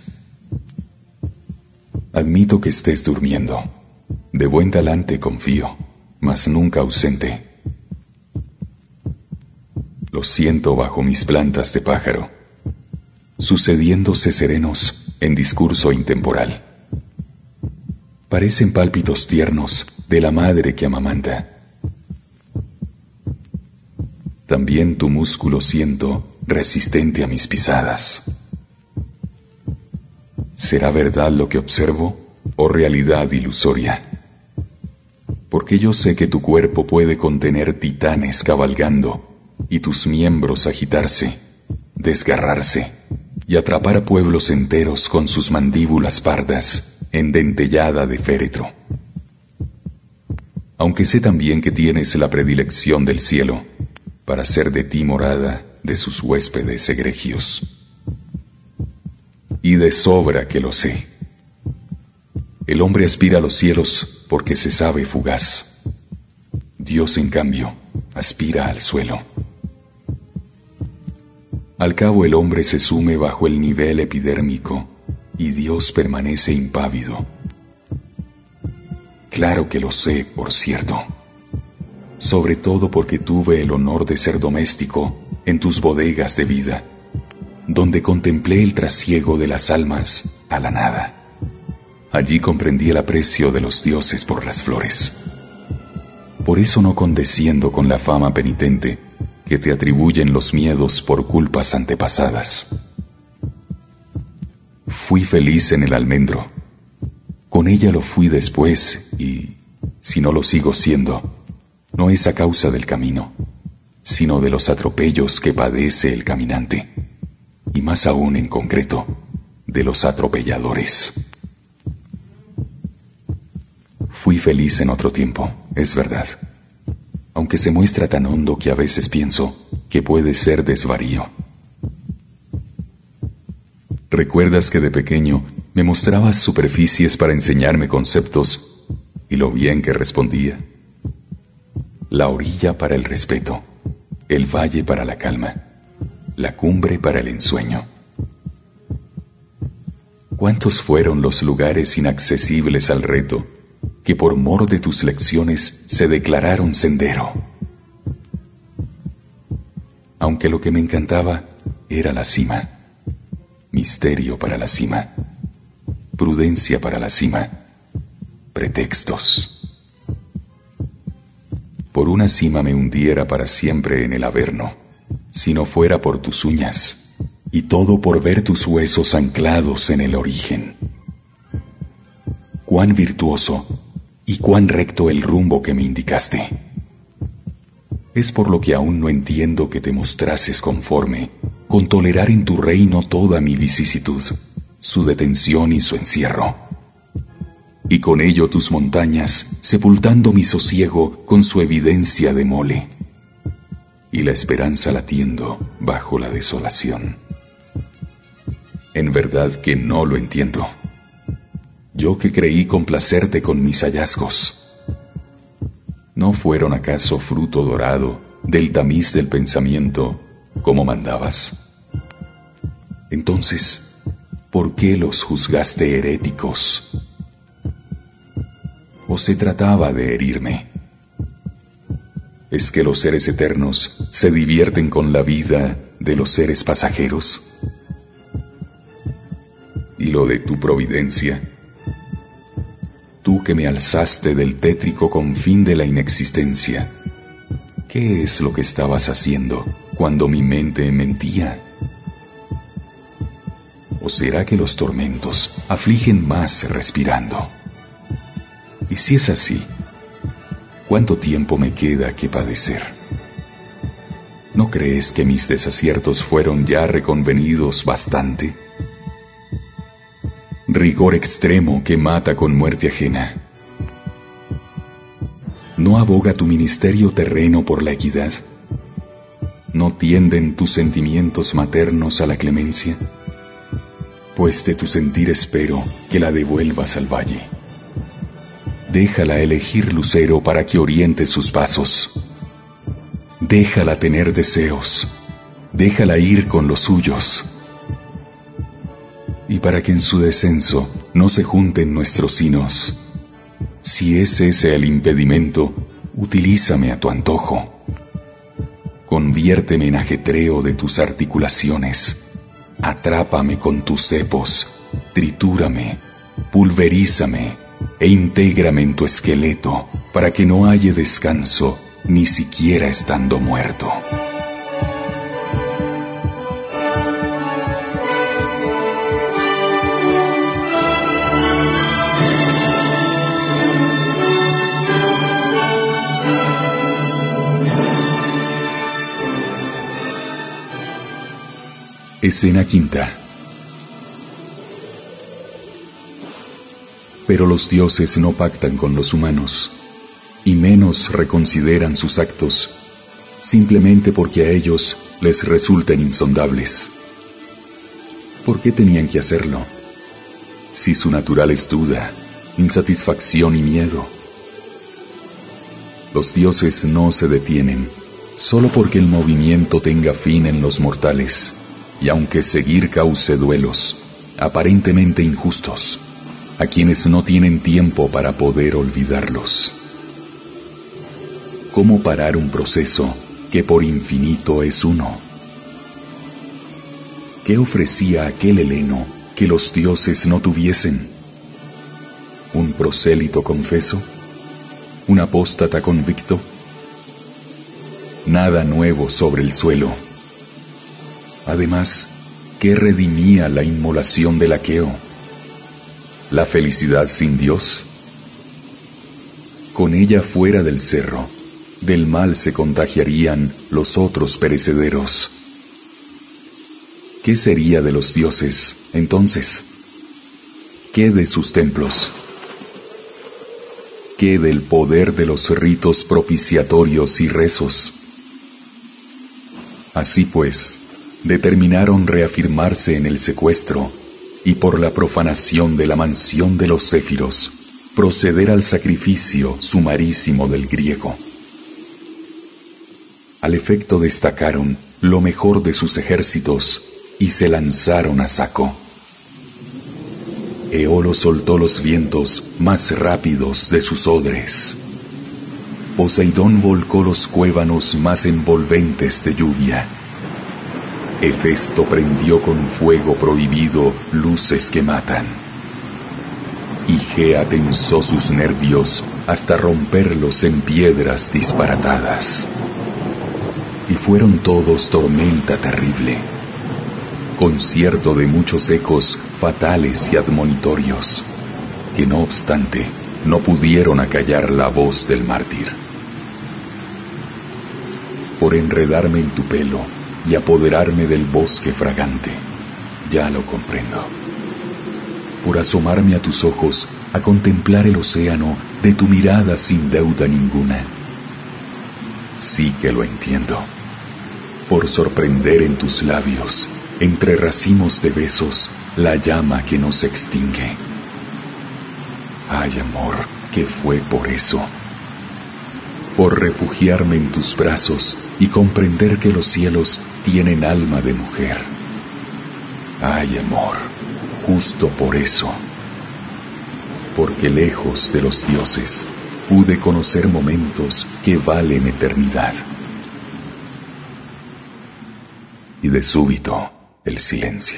Admito que estés durmiendo, de buen talante confío, mas nunca ausente. Lo siento bajo mis plantas de pájaro, sucediéndose serenos en discurso intemporal. Parecen pálpitos tiernos de la madre que amamanta. También tu músculo siento resistente a mis pisadas. ¿Será verdad lo que observo o realidad ilusoria? Porque yo sé que tu cuerpo puede contener titanes cabalgando y tus miembros agitarse, desgarrarse y atrapar a pueblos enteros con sus mandíbulas pardas en dentellada de féretro. Aunque sé también que tienes la predilección del cielo para hacer de ti morada de sus huéspedes egregios. Y de sobra que lo sé. El hombre aspira a los cielos porque se sabe fugaz. Dios, en cambio, aspira al suelo. Al cabo el hombre se sume bajo el nivel epidérmico y Dios permanece impávido. Claro que lo sé, por cierto. Sobre todo porque tuve el honor de ser doméstico en tus bodegas de vida, donde contemplé el trasiego de las almas a la nada, Allí comprendí el aprecio de los dioses por las flores. Por eso no condesciendo con la fama penitente que te atribuyen los miedos por culpas antepasadas. Fui feliz en el almendro. Con ella lo fui después y, si no lo sigo siendo, no es a causa del camino, sino de los atropellos que padece el caminante, y más aún en concreto, de los atropelladores. Fui feliz en otro tiempo, es verdad, aunque se muestra tan hondo que a veces pienso que puede ser desvarío. ¿Recuerdas que de pequeño me mostrabas superficies para enseñarme conceptos y lo bien que respondía? La orilla para el respeto, el valle para la calma, la cumbre para el ensueño. ¿Cuántos fueron los lugares inaccesibles al reto que por mor de tus lecciones se declararon sendero? Aunque lo que me encantaba era la cima, misterio para la cima, prudencia para la cima, pretextos. Por una cima me hundiera para siempre en el averno, si no fuera por tus uñas, y todo por ver tus huesos anclados en el origen. Cuán virtuoso y cuán recto el rumbo que me indicaste. Es por lo que aún no entiendo que te mostrases conforme con tolerar en tu reino toda mi vicisitud, su detención y su encierro. Y con ello tus montañas, sepultando mi sosiego con su evidencia de mole, y la esperanza latiendo bajo la desolación. En verdad que no lo entiendo. Yo que creí complacerte con mis hallazgos, ¿no fueron acaso fruto dorado del tamiz del pensamiento, como mandabas? Entonces, ¿por qué los juzgaste heréticos? ¿O se trataba de herirme? ¿Es que los seres eternos se divierten con la vida de los seres pasajeros? ¿Y lo de tu providencia? Tú que me alzaste del tétrico confín de la inexistencia, ¿qué es lo que estabas haciendo cuando mi mente mentía? ¿O será que los tormentos afligen más respirando? Y si es así, ¿cuánto tiempo me queda que padecer? ¿No crees que mis desaciertos fueron ya reconvenidos bastante? Rigor extremo que mata con muerte ajena. ¿No aboga tu ministerio terreno por la equidad? ¿No tienden tus sentimientos maternos a la clemencia? Pues de tu sentir espero que la devuelvas al valle. Déjala elegir lucero para que oriente sus pasos. Déjala tener deseos. Déjala ir con los suyos. Y para que en su descenso no se junten nuestros sinos, si es ese el impedimento, utilízame a tu antojo. Conviérteme en ajetreo de tus articulaciones. Atrápame con tus cepos, tritúrame, pulverízame e intégrame en tu esqueleto para que no halle descanso ni siquiera estando muerto. Escena quinta. Pero los dioses no pactan con los humanos, y menos reconsideran sus actos, simplemente porque a ellos les resulten insondables. ¿Por qué tenían que hacerlo? Si su natural es duda, insatisfacción y miedo. Los dioses no se detienen, solo porque el movimiento tenga fin en los mortales, y aunque seguir cause duelos, aparentemente injustos, a quienes no tienen tiempo para poder olvidarlos. ¿Cómo parar un proceso que por infinito es uno? ¿Qué ofrecía aquel Heleno que los dioses no tuviesen? ¿Un prosélito confeso? ¿Un apóstata convicto? Nada nuevo sobre el suelo. Además, ¿qué redimía la inmolación del aqueo? ¿La felicidad sin Dios? Con ella fuera del cerro, del mal se contagiarían los otros perecederos. ¿Qué sería de los dioses, entonces? ¿Qué de sus templos? ¿Qué del poder de los ritos propiciatorios y rezos? Así pues, determinaron reafirmarse en el secuestro y por la profanación de la mansión de los céfiros, proceder al sacrificio sumarísimo del griego. Al efecto destacaron lo mejor de sus ejércitos y se lanzaron a saco. Eolo soltó los vientos más rápidos de sus odres. Poseidón volcó los cuévanos más envolventes de lluvia. Hefesto prendió con fuego prohibido luces que matan. Igea tensó sus nervios hasta romperlos en piedras disparatadas. Y fueron todos tormenta terrible, concierto de muchos ecos fatales y admonitorios, que no obstante no pudieron acallar la voz del mártir. Por enredarme en tu pelo y apoderarme del bosque fragante, ya lo comprendo. Por asomarme a tus ojos a contemplar el océano de tu mirada sin deuda ninguna, sí que lo entiendo. Por sorprender en tus labios, entre racimos de besos, la llama que no se extingue. Ay, amor, que fue por eso. Por refugiarme en tus brazos y comprender que los cielos tienen alma de mujer. Ay, amor, justo por eso. Porque lejos de los dioses pude conocer momentos que valen eternidad. Y de súbito el silencio.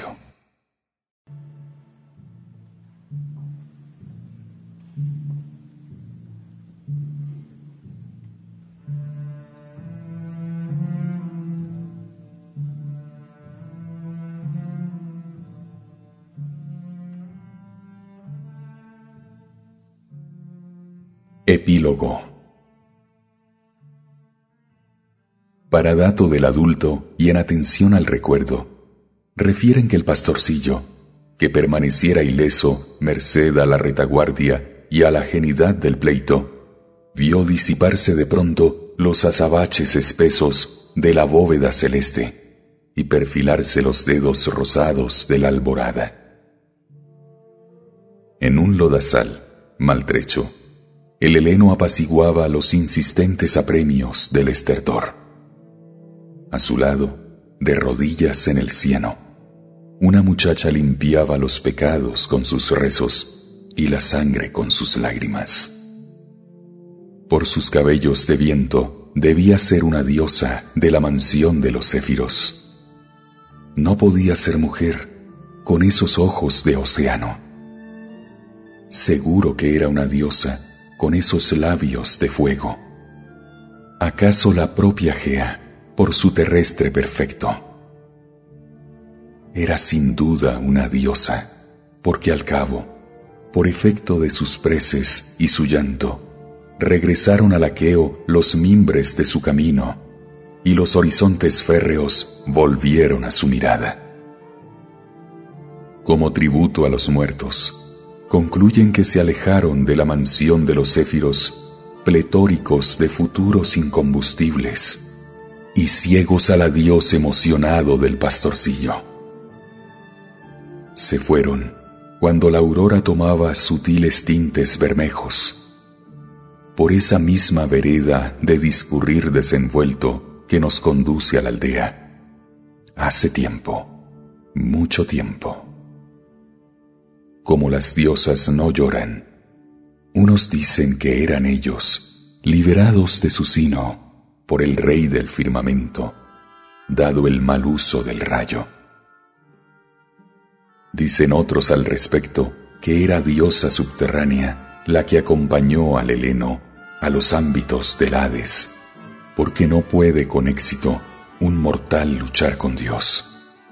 Epílogo. Para dato del adulto y en atención al recuerdo, refieren que el pastorcillo, que permaneciera ileso merced a la retaguardia y a la ajenidad del pleito, vio disiparse de pronto los azabaches espesos de la bóveda celeste y perfilarse los dedos rosados de la alborada. En un lodazal, maltrecho, el heleno apaciguaba los insistentes apremios del estertor. A su lado, de rodillas en el cieno, una muchacha limpiaba los pecados con sus rezos y la sangre con sus lágrimas. Por sus cabellos de viento debía ser una diosa de la mansión de los céfiros. No podía ser mujer con esos ojos de océano. Seguro que era una diosa con esos labios de fuego. ¿Acaso la propia Gea, por su terrestre perfecto? Era sin duda una diosa, porque al cabo, por efecto de sus preces y su llanto, regresaron al aqueo los mimbres de su camino, y los horizontes férreos volvieron a su mirada. Como tributo a los muertos, concluyen que se alejaron de la mansión de los céfiros, pletóricos de futuros incombustibles, y ciegos al adiós emocionado del pastorcillo. Se fueron cuando la aurora tomaba sutiles tintes bermejos, por esa misma vereda de discurrir desenvuelto que nos conduce a la aldea. Hace tiempo, mucho tiempo. Como las diosas no lloran, unos dicen que eran ellos, liberados de su sino por el rey del firmamento, dado el mal uso del rayo. Dicen otros al respecto que era diosa subterránea la que acompañó al heleno a los ámbitos del Hades, porque no puede con éxito un mortal luchar con Dios.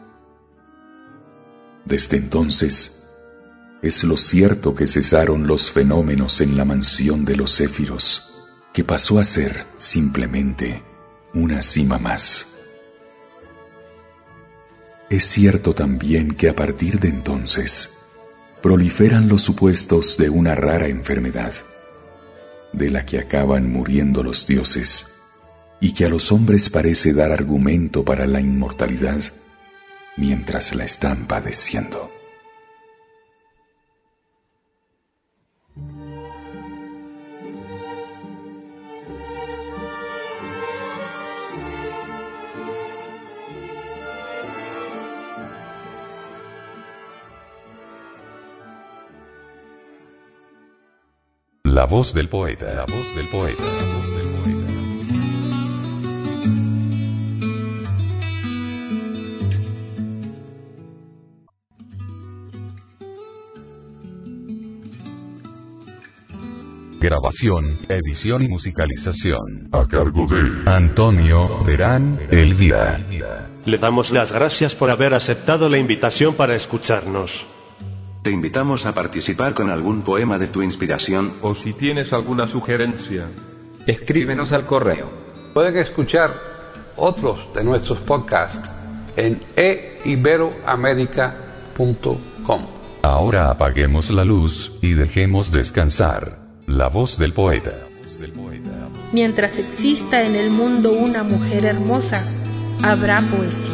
Desde entonces, es lo cierto que cesaron los fenómenos en la mansión de los céfiros, que pasó a ser simplemente una cima más. Es cierto también que a partir de entonces proliferan los supuestos de una rara enfermedad, de la que acaban muriendo los dioses, y que a los hombres parece dar argumento para la inmortalidad mientras la están padeciendo. La voz del poeta, la voz del poeta, la voz del poeta. Grabación, edición y musicalización A cargo de Antonio Terán Elvira. Le damos las gracias por haber aceptado la invitación para escucharnos. Te invitamos a participar con algún poema de tu inspiración. O si tienes alguna sugerencia, escríbenos al correo. Pueden escuchar otros de nuestros podcasts en eiberoamerica.com. Ahora apaguemos la luz y dejemos descansar la voz del poeta. Mientras exista en el mundo una mujer hermosa, habrá poesía.